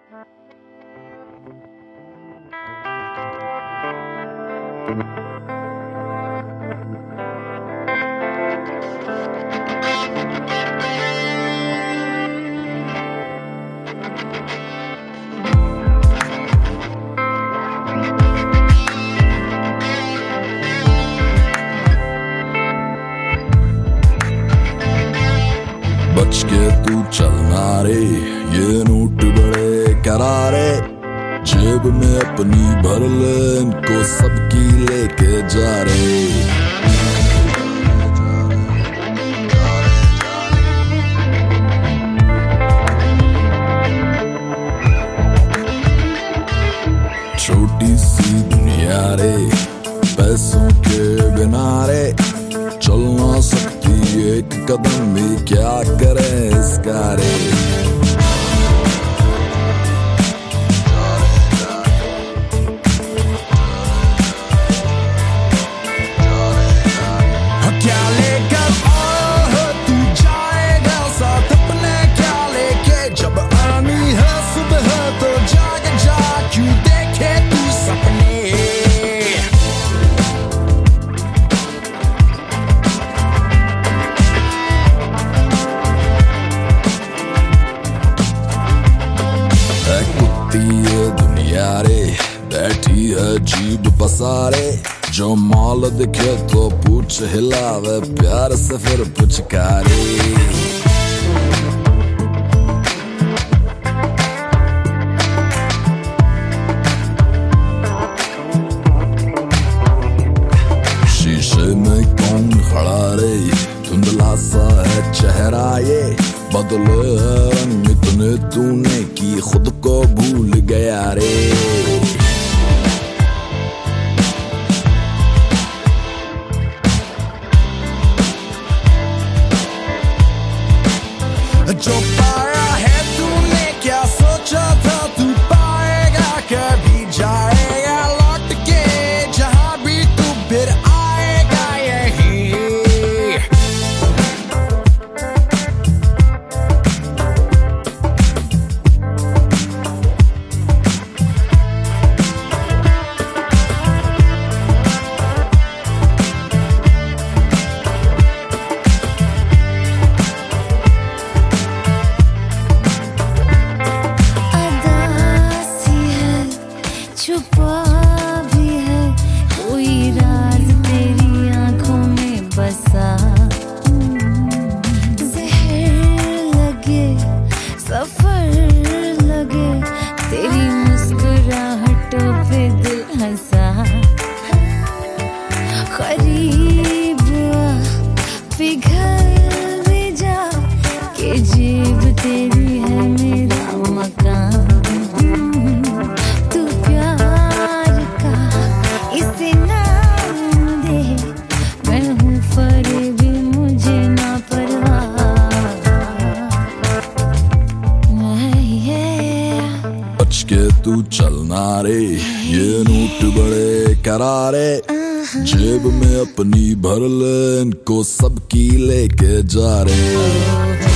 बच के तू चलना रे, ये नोट बड़े करारे, जेब में अपनी भर ले, इनको सबकी लेके जा रे। छोटी सी दुनिया रे, पैसों के बिना रे, चल ना सकती एक कदम भी, क्या करे इसका रे। क्या लेकर तू जाएगा साथ अपने, क्या लेके जब आनी है सुबह तो जाग जा, क्यों देखे तू सपने। ये दुनिया रे, बैठी है जीभ पसारे, जो माल दिखे तो पूछ हिलावे, प्यार से फिर पुचकारे। शीशे में कौन खड़ा रे, धुंधला सा है चेहरा ये, बदले रंग इतने तूने की खुद को भूल गया रे। जो पाया है तूने, क्या सोचा था तू पाएगा, कभी जाएगा लौट के जहां भी तू फिर आएगा यही। छुपा भी है कोई राज तेरी आंखों में बसा, जहर लगे सफर लगे, तेरी मुस्कुराहटों पे दिल हंसा, करीब आ पिघल भी जा, के जेब तेरी है मेरा मकान। बच के तू चलना रे, ये नोट बड़े करारे, जेब में अपनी भर ले, इनको सबकी लेके जा रे।